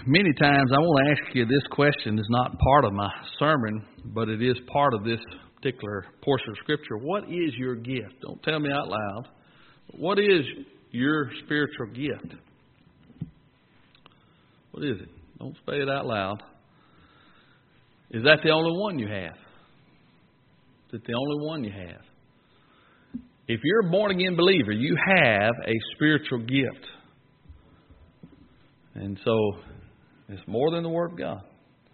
Many times I want to ask you this question. Is not part of my sermon, but it is part of this particular portion of Scripture. What is your gift? Don't tell me out loud. What is your spiritual gift? What is it? Don't say it out loud. Is that the only one you have? Is it the only one you have? If you're a born-again believer, you have a spiritual gift. And so, it's more than the Word of God.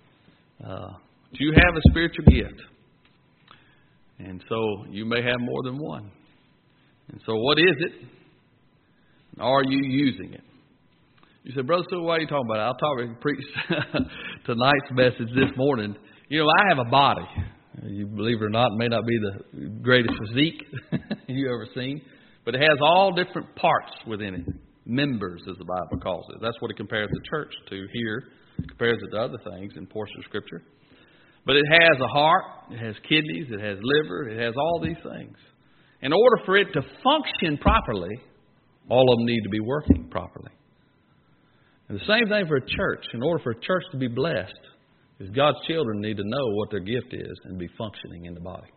You have a spiritual gift. And so, you may have more than one. And so, what is it? Are you using it? You said, Brother Sewell, why are you talking about it? I'll preach tonight's message this morning. You know, I have a body. You believe it or not, it may not be the greatest physique you ever seen. But it has all different parts within it. Members, as the Bible calls it. That's what it compares the church to here. It compares it to other things in portions of Scripture. But it has a heart, it has kidneys, it has liver, it has all these things. In order for it to function properly, all of them need to be working properly. And the same thing for a church. In order for a church to be blessed, is God's children need to know what their gift is and be functioning in the body.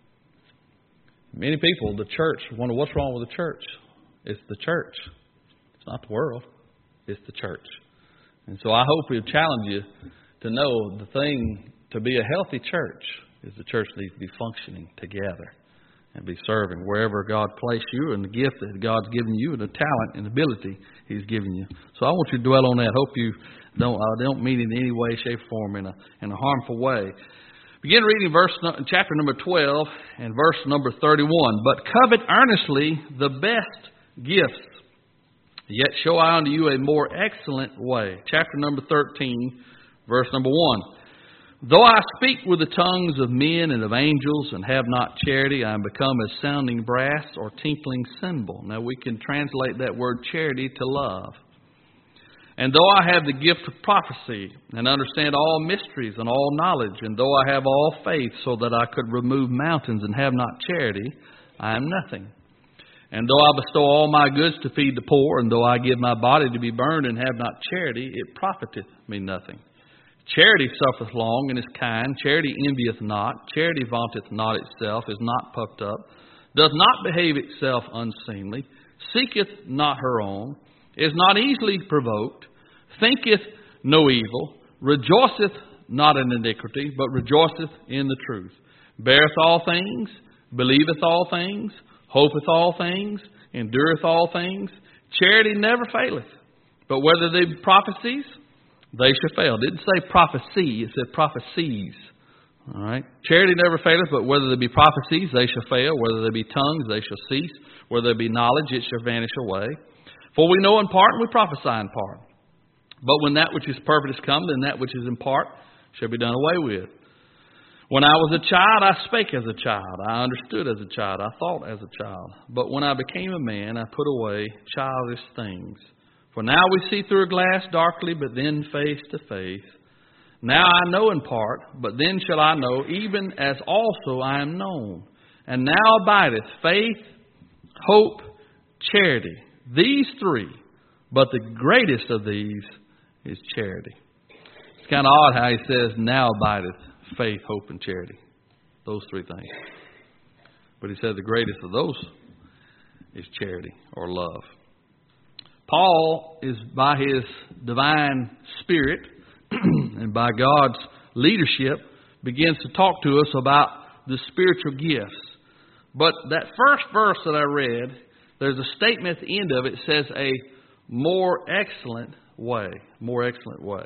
Many people, the church, wonder what's wrong with the church. It's the church. It's not the world. It's the church. And so I hope we'll challenge you to know the thing to be a healthy church is the church needs to be functioning together and be serving wherever God placed you and the gift that God's given you and the talent and ability He's given you. So I want you to dwell on that. Hope you don't mean it in any way, shape, or form in a harmful way. Begin reading chapter number 12 and verse number 31. But covet earnestly the best gifts, yet show I unto you a more excellent way. Chapter number 13, verse number 1. Though I speak with the tongues of men and of angels and have not charity, I am become as sounding brass or tinkling cymbal. Now we can translate that word charity to love. And though I have the gift of prophecy and understand all mysteries and all knowledge, and though I have all faith so that I could remove mountains and have not charity, I am nothing. And though I bestow all my goods to feed the poor, and though I give my body to be burned and have not charity, it profiteth me nothing. Charity suffereth long and is kind. Charity envieth not. Charity vaunteth not itself, is not puffed up, does not behave itself unseemly, seeketh not her own, is not easily provoked, thinketh no evil, rejoiceth not in iniquity, but rejoiceth in the truth, beareth all things, believeth all things, hopeth all things, endureth all things. Charity never faileth, but whether they be prophecies, they shall fail. It didn't say prophecy, it said prophecies. All right. Charity never faileth, but whether there be prophecies, they shall fail. Whether there be tongues, they shall cease. Whether there be knowledge, it shall vanish away. For we know in part, and we prophesy in part. But when that which is perfect is come, then that which is in part shall be done away with. When I was a child, I spake as a child. I understood as a child. I thought as a child. But when I became a man, I put away childish things. For now we see through a glass darkly, but then face to face. Now I know in part, but then shall I know, even as also I am known. And now abideth faith, hope, charity. These three, but the greatest of these is charity. It's kind of odd how he says, now abideth faith, hope, and charity. Those three things. But he said the greatest of those is charity or love. Paul is by his divine spirit and by God's leadership begins to talk to us about the spiritual gifts. But that first verse that I read, there's a statement at the end of it that says a more excellent way. More excellent way.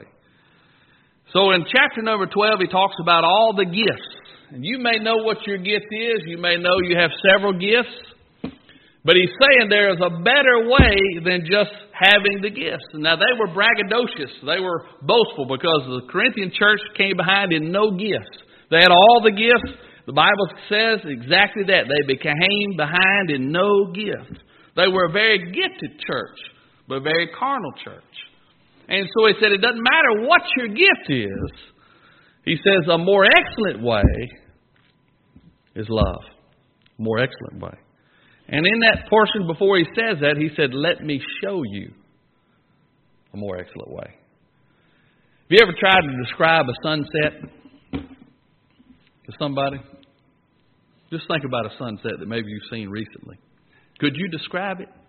So in chapter number 12, he talks about all the gifts. And you may know what your gift is. You may know you have several gifts. But he's saying there is a better way than just having the gifts. Now, they were braggadocious. They were boastful because the Corinthian church came behind in no gifts. They had all the gifts. The Bible says exactly that. They became behind in no gift. They were a very gifted church, but a very carnal church. And so he said it doesn't matter what your gift is. He says a more excellent way is love. More excellent way. And in that portion before he says that, he said, let me show you a more excellent way. you ever tried to describe a sunset to somebody? Just think about a sunset that maybe you've seen recently. Could you describe it?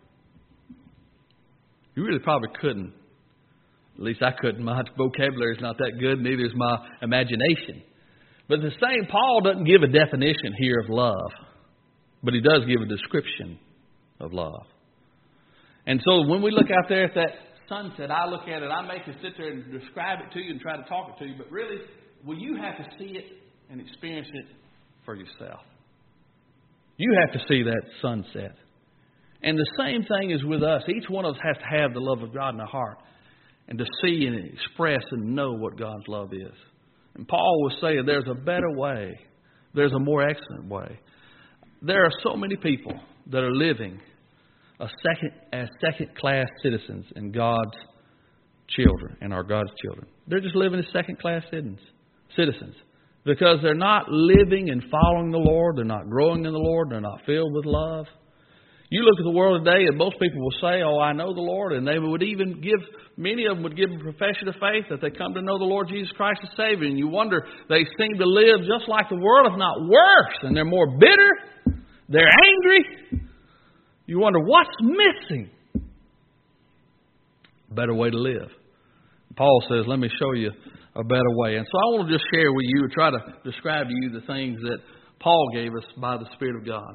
You really probably couldn't. At least I couldn't. My vocabulary is not that good, neither is my imagination. But the same, Paul doesn't give a definition here of love, but he does give a description of love. And so when we look out there at that sunset, I look at it, I may can sit there and describe it to you and try to talk it to you, but really, well, you have to see it and experience it for yourself. You have to see that sunset. And the same thing is with us. Each one of us has to have the love of God in our heart and to see and express and know what God's love is. And Paul was saying there's a better way. There's a more excellent way. There are so many people that are living as second-class citizens in God's children and our God's children. They're just living as second-class citizens because they're not living and following the Lord. They're not growing in the Lord. They're not filled with love. You look at the world today, and most people will say, "Oh, I know the Lord," and they would even many of them would give a profession of faith that they come to know the Lord Jesus Christ as Savior. And you wonder, they seem to live just like the world, if not worse, and they're more bitter. They're angry. You wonder, what's missing? A better way to live. Paul says, let me show you a better way. And so I want to just share with you, try to describe to you the things that Paul gave us by the Spirit of God.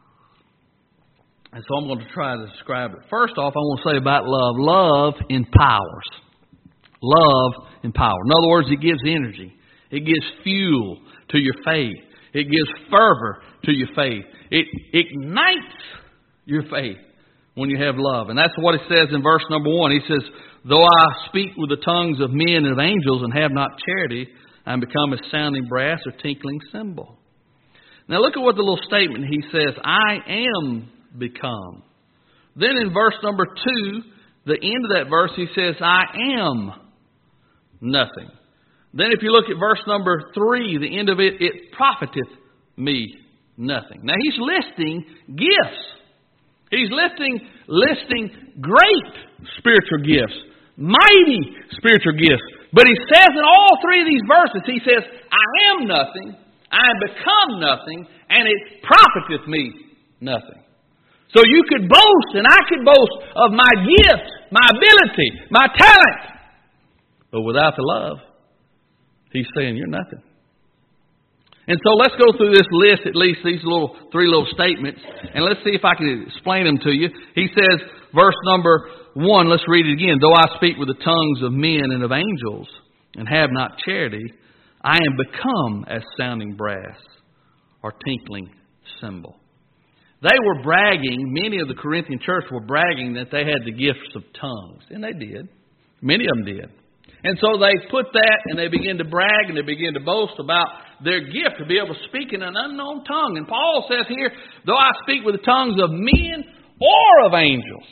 And so I'm going to try to describe it. First off, I want to say about love. Love empowers. Love empowers. In other words, it gives energy. It gives fuel to your faith. It gives fervor to your faith. It ignites your faith when you have love. And that's what it says in verse number 1. He says, though I speak with the tongues of men and of angels and have not charity, I am become a sounding brass or tinkling cymbal. Now look at what the little statement he says, I am become. Then in verse number 2, the end of that verse, he says, I am nothing. Then if you look at verse number 3, the end of it, it profiteth me nothing. Now he's listing gifts. He's listing great spiritual gifts, mighty spiritual gifts. But he says in all three of these verses, he says, I am nothing, I am become nothing, and it profiteth me nothing. So you could boast, and I could boast of my gift, my ability, my talent. But without the love, he's saying you're nothing. And so let's go through this list, at least these three little statements, and let's see if I can explain them to you. He says, verse number 1, let's read it again. Though I speak with the tongues of men and of angels and have not charity, I am become as sounding brass or tinkling cymbal. They were bragging, many of the Corinthian church were bragging that they had the gifts of tongues. And they did. Many of them did. And so they put that and they began to brag and they began to boast about their gift to be able to speak in an unknown tongue. And Paul says here, though I speak with the tongues of men or of angels,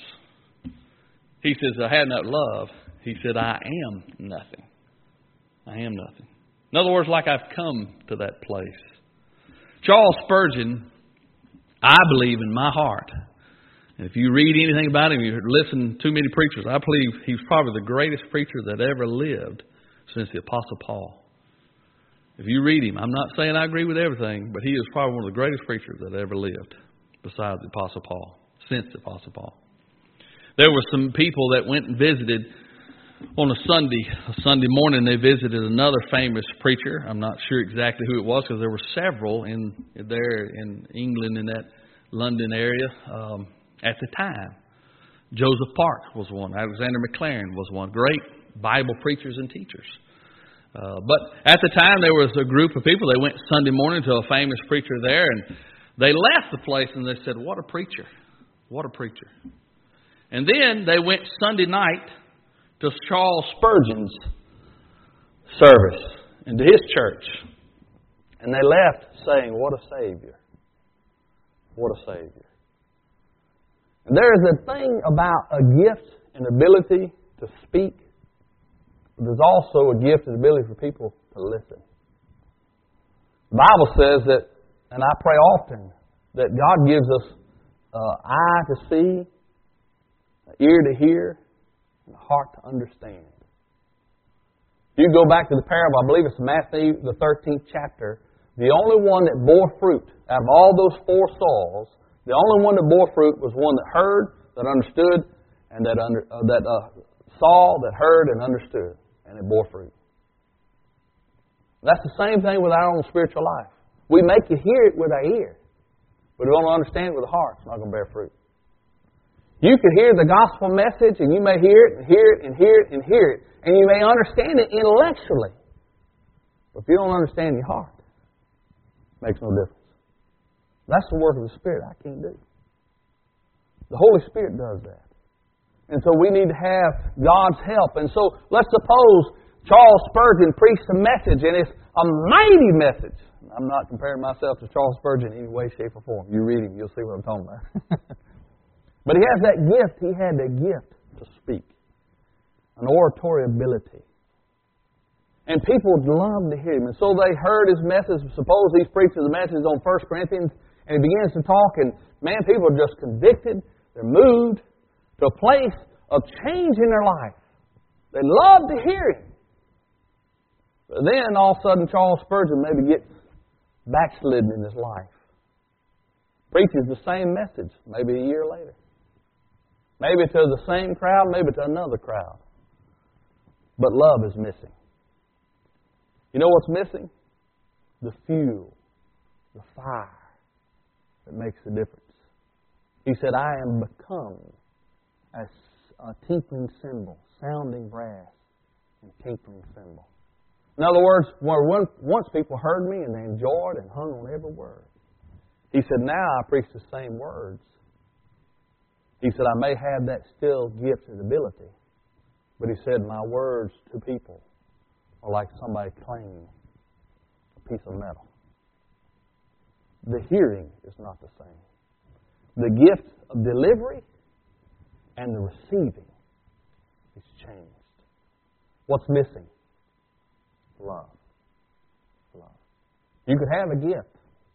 he says, I have not love. He said, I am nothing. I am nothing. In other words, like I've come to that place. Charles Spurgeon, I believe in my heart, and if you read anything about him, you listen to many preachers, I believe he's probably the greatest preacher that ever lived since the Apostle Paul. If you read him, I'm not saying I agree with everything, but he is probably one of the greatest preachers that ever lived besides the Apostle Paul, since the Apostle Paul. There were some people that went and visited on a Sunday morning, they visited another famous preacher. I'm not sure exactly who it was because there were several there in England, in that London area at the time. Joseph Park was one. Alexander McLaren was one. Great Bible preachers and teachers. But at the time, there was a group of people. They went Sunday morning to a famous preacher there, and they left the place and they said, what a preacher. What a preacher. And then they went Sunday night to Charles Spurgeon's service and to his church. And they left saying, what a Savior. What a Savior. And there is a thing about a gift and ability to speak. But there's also a gift and ability for people to listen. The Bible says that, and I pray often, that God gives us an eye to see, an ear to hear, and a heart to understand. You go back to the parable, I believe it's Matthew, the 13th chapter. The only one that bore fruit out of all those four soils, the only one that bore fruit was one that heard, that understood, and that saw, that heard, and understood, and it bore fruit. That's the same thing with our own spiritual life. We make you hear it with our ear, but we don't understand it with the heart. It's not going to bear fruit. You could hear the gospel message, and you may hear it, and hear it, and hear it, and hear it, and you may understand it intellectually. But if you don't understand your heart, it makes no difference. That's the work of the Spirit I can't do. The Holy Spirit does that. And so we need to have God's help. And so let's suppose Charles Spurgeon preached a message, and it's a mighty message. I'm not comparing myself to Charles Spurgeon in any way, shape, or form. You read him, you'll see what I'm talking about. But he has that gift. He had the gift to speak. An oratory ability. And people would love to hear him. And so they heard his message. Suppose he's preaching the message on 1 Corinthians, and he begins to talk, and man, people are just convicted. They're moved to a place of change in their life. They love to hear him. But then all of a sudden Charles Spurgeon maybe gets backslidden in his life. Preaches the same message maybe a year later. Maybe to the same crowd, maybe to another crowd. But love is missing. You know what's missing? The fuel, the fire that makes the difference. He said, I am become as a tinkling cymbal, sounding brass, and tinkling cymbal. In other words, once people heard me and they enjoyed and hung on every word. He said, now I preach the same words. He said, I may have that still gift and ability. But he said, my words to people are like somebody clanging a piece of metal. The hearing is not the same. The gift of delivery and the receiving is changed. What's missing? Love. Love. You could have a gift,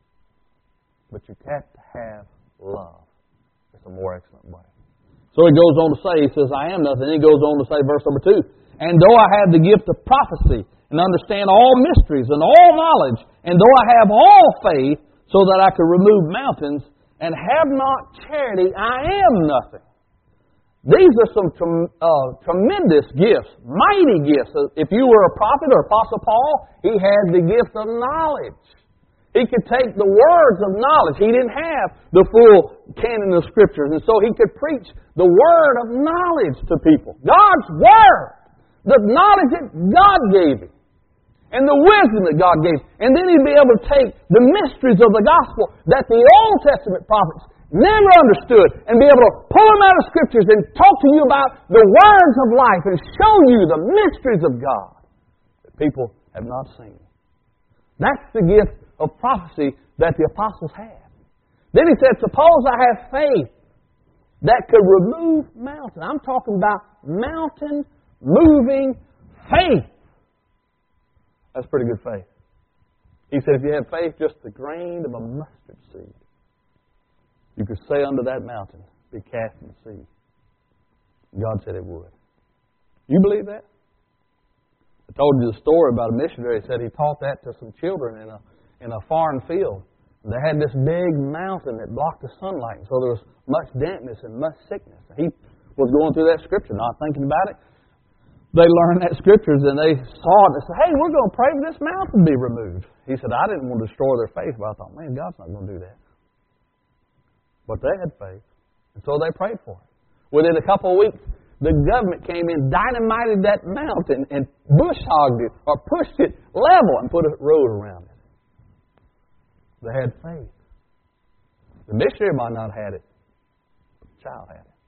but you have to have love. It's a more excellent way. So he goes on to say, he says, I am nothing. He goes on to say, verse number 2, and though I have the gift of prophecy and understand all mysteries and all knowledge, and though I have all faith so that I could remove mountains and have not charity, I am nothing. These are some tremendous gifts, mighty gifts. If you were a prophet or Apostle Paul, he had the gift of knowledge. He could take the words of knowledge. He didn't have the full canon of Scriptures, and so he could preach the word of knowledge to people. God's Word! The knowledge that God gave him. And the wisdom that God gave him. And then he'd be able to take the mysteries of the gospel that the Old Testament prophets never understood, and be able to pull them out of Scriptures and talk to you about the words of life and show you the mysteries of God that people have not seen. That's the gift of prophecy that the apostles had. Then he said, suppose I have faith that could remove mountains. I'm talking about mountain-moving faith. That's pretty good faith. He said, if you have faith just the grain of a mustard seed, you could say unto that mountain, be cast in the sea. God said it would. You believe that? I told you the story about a missionary who said he taught that to some children in a foreign field. They had this big mountain that blocked the sunlight, and so there was much dampness and much sickness. He was going through that Scripture, not thinking about it. They learned that Scriptures, and they saw it and said, hey, we're going to pray for this mountain to be removed. He said, I didn't want to destroy their faith, but I thought, man, God's not going to do that. But they had faith, and so they prayed for it. Within a couple of weeks, the government came in, dynamited that mountain, and bush hogged it, or pushed it level, and put a road around it. They had faith. The missionary might not have had it, but the child had it.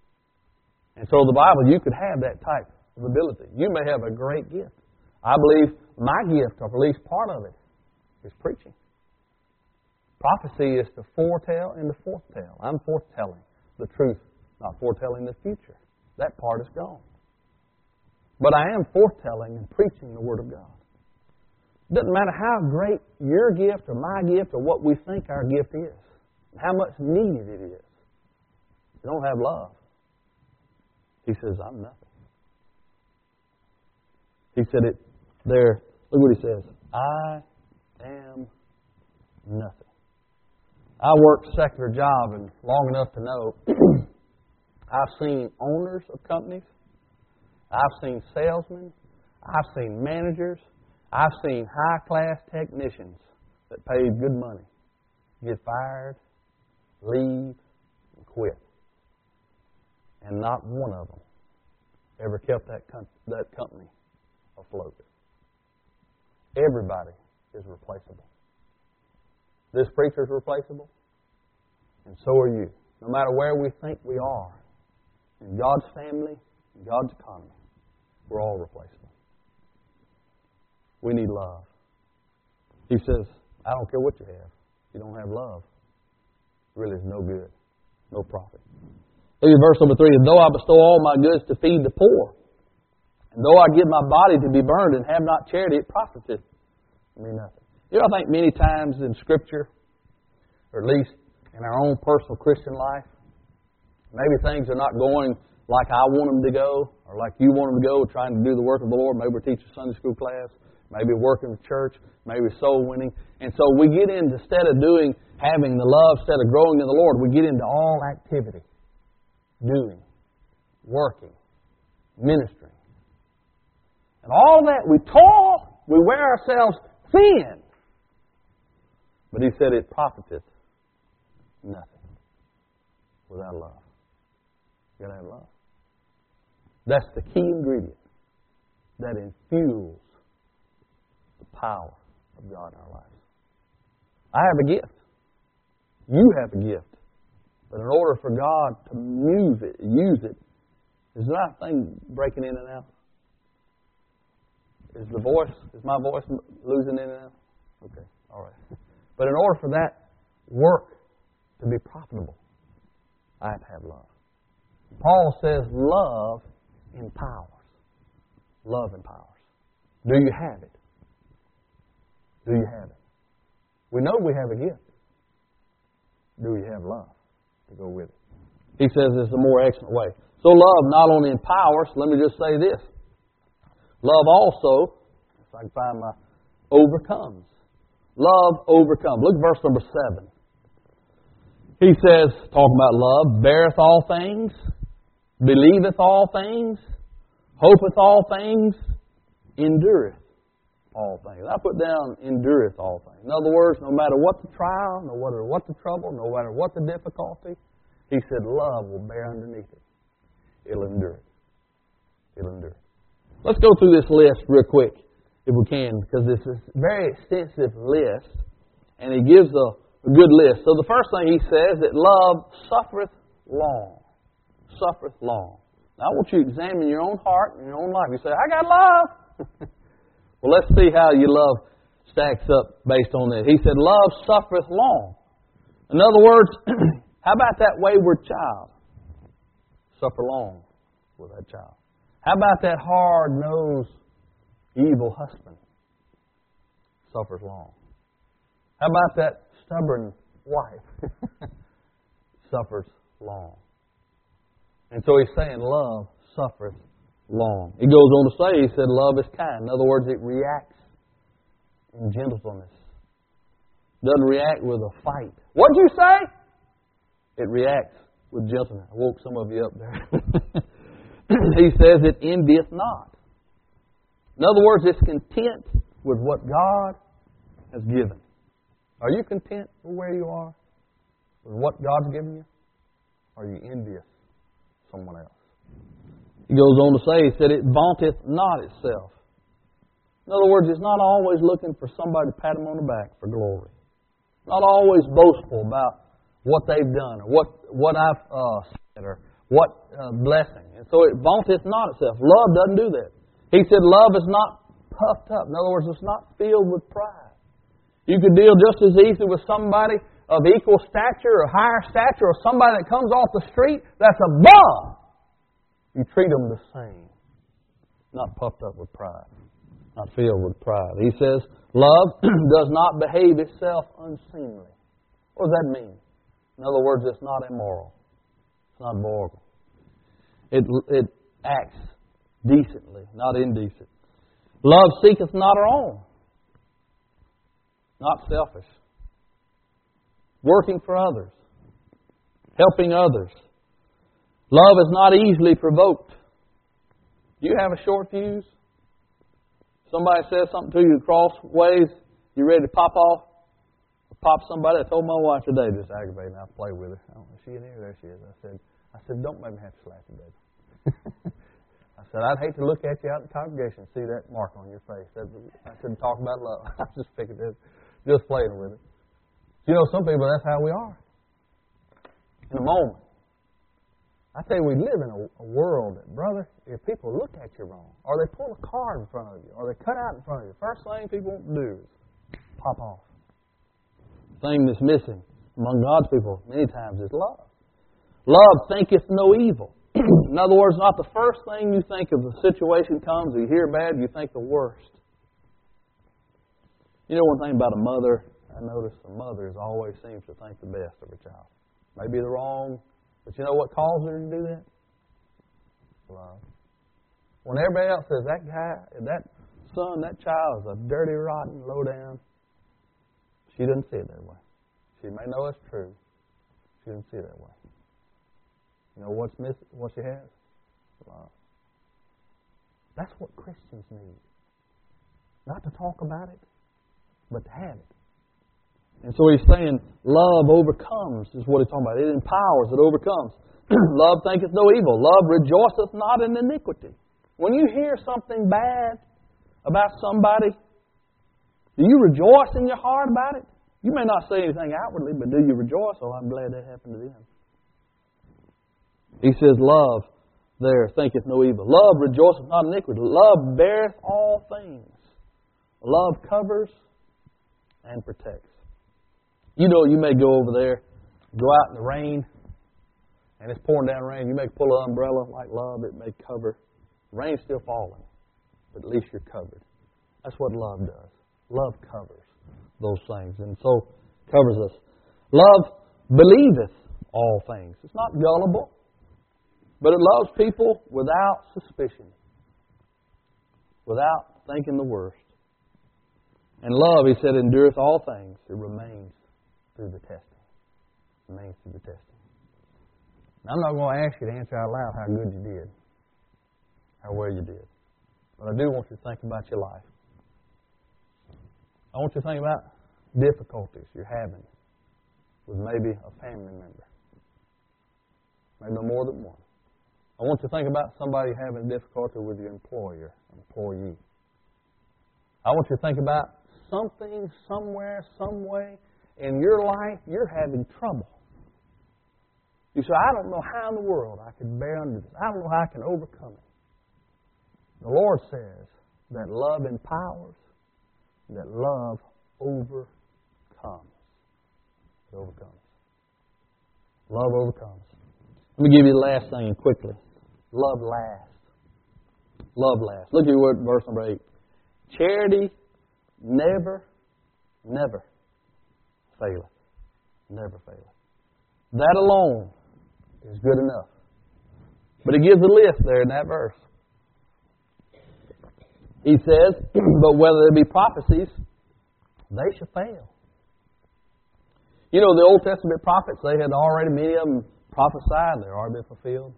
And so the Bible, you could have that type of ability. You may have a great gift. I believe my gift, or at least part of it, is preaching. Prophecy is to foretell and to foretell. I'm foretelling the truth, not foretelling the future. That part is gone. But I am foretelling and preaching the Word of God. It doesn't matter how great your gift or my gift or what we think our gift is, and how much needed it is. If you don't have love, he says, I'm nothing. He said it there. Look what he says. I am nothing. I worked a secular job and long enough to know I've seen owners of companies. I've seen salesmen. I've seen managers. I've seen high-class technicians that paid good money get fired, leave, and quit. And not one of them ever kept that company afloat. Everybody is replaceable. This preacher is replaceable, and so are you. No matter where we think we are, in God's family, in God's economy, we're all replaceable. We need love. He says, I don't care what you have. If you don't have love, it really is no good, no profit. Look at verse number 3. And though I bestow all my goods to feed the poor, and though I give my body to be burned and have not charity, it profiteth me nothing. You know, I think many times in Scripture, or at least in our own personal Christian life, maybe things are not going like I want them to go, or like you want them to go, trying to do the work of the Lord. Maybe we're teaching Sunday school class, maybe working in church, maybe soul winning. And so we get into, instead of having the love, instead of growing in the Lord, we get into all activity. Doing, working, ministering. And all that, we toil, we wear ourselves thin. But he said it profiteth nothing without love. You got to have love. That's the key ingredient that infuels the power of God in our lives. I have a gift. You have a gift. But in order for God to use it, is there not a thing breaking in and out? Is my voice losing in and out? Okay, all right. But in order for that work to be profitable, I have to have love. Paul says love empowers. Love empowers. Do you have it? Do you have it? We know we have a gift. Do you have love to go with it? He says there's a more excellent way. So love not only empowers, let me just say this. Love also, if I can find my, overcomes. Love overcomes. Look at verse number 7. He says, talking about love, beareth all things, believeth all things, hopeth all things, endureth all things. I put down endureth all things. In other words, no matter what the trial, no matter what the trouble, no matter what the difficulty, he said love will bear underneath it. It'll endure it. It'll endure it. Let's go through this list real quick, if we can, because this is a very extensive list, and he gives a good list. So the first thing he says that love suffereth long. Suffereth long. Now I want you to examine your own heart and your own life. You say, I got love. Well, let's see how your love stacks up based on that. He said, love suffereth long. In other words, how about that wayward child? Suffer long with that child. How about that hard-nosed, evil husband? Suffers long. How about that stubborn wife? Suffers long. And so he's saying love suffereth long. He goes on to say, he said, love is kind. In other words, it reacts in gentleness. Doesn't react with a fight. What'd you say? It reacts with gentleness. I woke some of you up there. He says it envieth not. In other words, it's content with what God has given. Are you content with where you are? With what God's given you? Or are you envious of someone else? He goes on to say, he said, it vaunteth not itself. In other words, it's not always looking for somebody to pat him on the back for glory. Not always boastful about what they've done or what I've said or what blessing. And so it vaunteth not itself. Love doesn't do that. He said love is not puffed up. In other words, it's not filled with pride. You could deal just as easily with somebody of equal stature or higher stature or somebody that comes off the street that's above. You treat them the same. Not puffed up with pride. Not filled with pride. He says, love does not behave itself unseemly. What does that mean? In other words, it's not immoral. It's not vulgar. It acts decently, not indecent. Love seeketh not her own. Not selfish. Working for others. Helping others. Love is not easily provoked. Do you have a short fuse? Somebody says something to you crossways, you ready to pop off? Or pop somebody? I told my wife today, just aggravating, I'll play with her. I don't know, is she in here? There she is. I said, don't make me have to slap you, baby. I said, I'd hate to look at you out in the congregation and see that mark on your face. I said, talk about love. I was just picking it, just playing with it. You know, some people, that's how we are. In a moment. I tell you, we live in a world that, brother, if people look at you wrong, or they pull a card in front of you, or they cut out in front of you, first thing people want to do is pop off. The thing that's missing among God's people many times is love. Love thinketh no evil. In other words, not the first thing you think of the situation comes, or you hear bad, you think the worst. You know one thing about a mother, I notice a mother always seems to think the best of her child. Maybe the wrong, but you know what causes her to do that? Love. When everybody else says that guy, that son, that child is a dirty, rotten, low down, she doesn't see it that way. She may know it's true. She doesn't see it that way. You know what's missing? What she has? Love. That's what Christians need. Not to talk about it, but to have it. And so he's saying, love overcomes, is what he's talking about. It empowers, it overcomes. Love thinketh no evil. Love rejoiceth not in iniquity. When you hear something bad about somebody, do you rejoice in your heart about it? You may not say anything outwardly, but do you rejoice? Oh, I'm glad that happened to them. He says, love there thinketh no evil. Love rejoiceth not in iniquity. Love beareth all things. Love covers and protects. You know, you may go over there, go out in the rain, and it's pouring down rain. You may pull an umbrella like love, it may cover. Rain's still falling, but at least you're covered. That's what love does. Love covers those things, and so covers us. Love believeth all things. It's not gullible, but it loves people without suspicion, without thinking the worst. And love, he said, endureth all things. It remains through the testing. Remains through the testing. Now, I'm not going to ask you to answer out loud how good you did, how well you did. But I do want you to think about your life. I want you to think about difficulties you're having with maybe a family member. Maybe more than one. I want you to think about somebody having difficulty with your employer, employee. I want you to think about something, somewhere, some way in your life you're having trouble. You say, I don't know how in the world I can bear under this. I don't know how I can overcome it. The Lord says that love empowers, that love overcomes. It overcomes. Love overcomes. Let me give you the last thing quickly. Love lasts. Love lasts. Look at your word, verse number 8. Charity never faileth. Never faileth. That alone is good enough. But it gives a list there in that verse. He says, but whether there be prophecies, they shall fail. You know, the Old Testament prophets, they had already, many of them prophesied, they've already been fulfilled.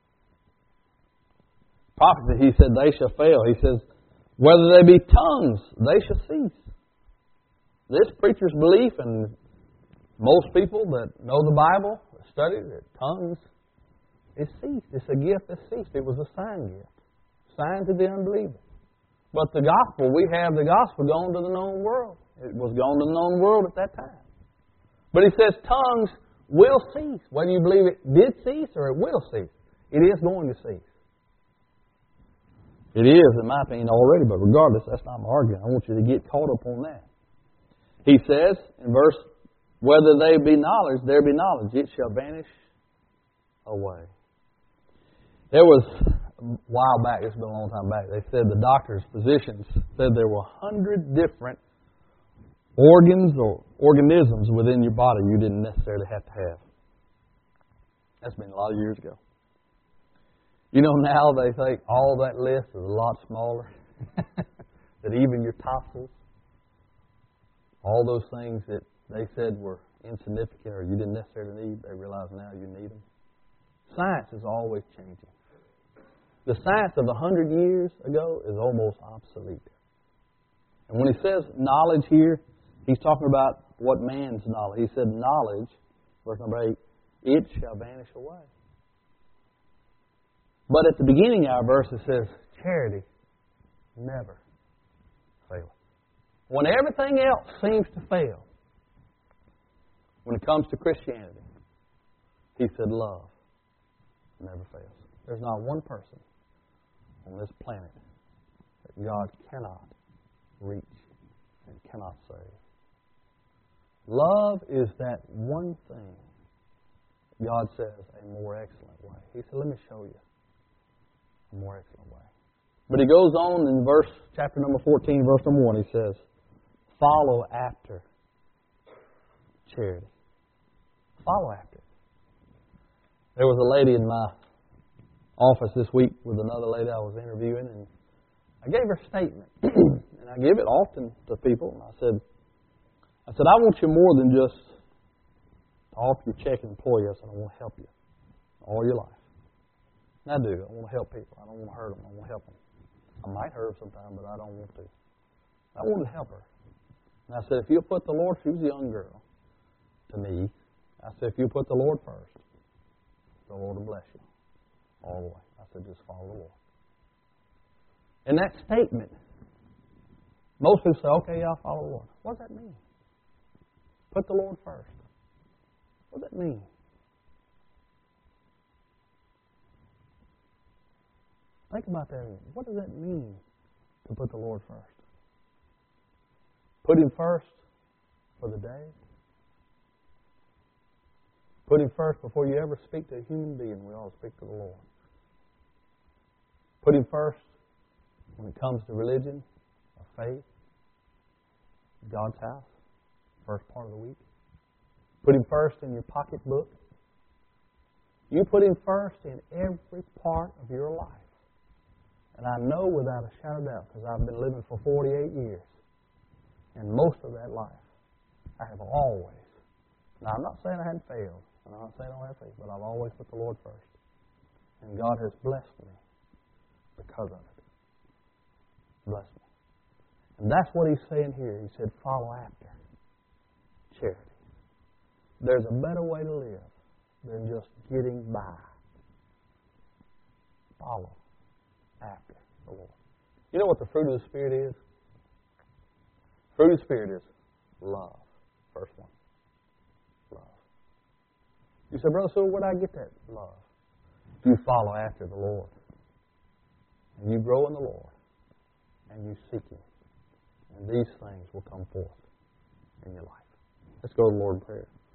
Prophecy, he said, they shall fail. He says, whether they be tongues, they shall cease. This preacher's belief, and most people that know the Bible, study that tongues is ceased. It's a gift that ceased. It was a sign gift. Sign to the unbeliever. But the gospel, we have the gospel gone to the known world. It was gone to the known world at that time. But he says tongues will cease. Whether you believe it did cease or it will cease, it is going to cease. It is, in my opinion, already, but regardless, that's not my argument. I want you to get caught up on that. He says in verse, whether they be knowledge, there be knowledge, it shall vanish away. There was, a while back, it's been a long time back, they said the doctors, physicians, said there were 100 different organs or organisms within your body you didn't necessarily have to have. That's been a lot of years ago. You know, now they think all that list is a lot smaller. said, even your tassels, all those things that they said were insignificant or you didn't necessarily need, they realize now you need them. Science is always changing. The science of 100 years ago is almost obsolete. And when he says knowledge here, he's talking about what man's knowledge. He said knowledge, verse number 8, it shall vanish away. But at the beginning of our verse it says, charity never fails. When everything else seems to fail, when it comes to Christianity, he said love never fails. There's not one person on this planet that God cannot reach and cannot save. Love is that one thing God says a more excellent way. He said, let me show you a more excellent way. But he goes on in chapter number 14, verse number 1, he says, follow after charity. Follow after it. There was a lady in my office this week with another lady I was interviewing, and I gave her a statement. And I give it often to people. And I said, I want you more than just to offer your check and employ you. I said, I want to help you all your life. And I do. I want to help people. I don't want to hurt them. I want to help them. I might hurt them sometime, but I don't want to. I want to help her. And I said, if you'll put the Lord, she was a young girl to me. I said, if you'll put the Lord first, the Lord will bless you all the way. I said, just follow the Lord. And that statement, most people say, okay, I'll follow the Lord. What does that mean? Put the Lord first. What does that mean? Think about that again. What does that mean to put the Lord first? Put Him first for the day? Put Him first before you ever speak to a human being. We all speak to the Lord. Put Him first when it comes to religion or faith. God's house, first part of the week. Put Him first in your pocketbook. You put Him first in every part of your life. And I know without a shadow of doubt, because I've been living for 48 years, and most of that life, I have always, now I'm not saying I hadn't failed, and I'm not saying I don't have faith, but I've always put the Lord first. And God has blessed me because of it. Blessed me. And that's what He's saying here. He said, follow after charity. There's a better way to live than just getting by. Follow after the Lord. You know what the fruit of the Spirit is? Fruit of the Spirit is love. First one. Love. You say, Brother Sewell, where do I get that love? You follow after the Lord. And you grow in the Lord. And you seek Him. And these things will come forth in your life. Let's go to the Lord in prayer.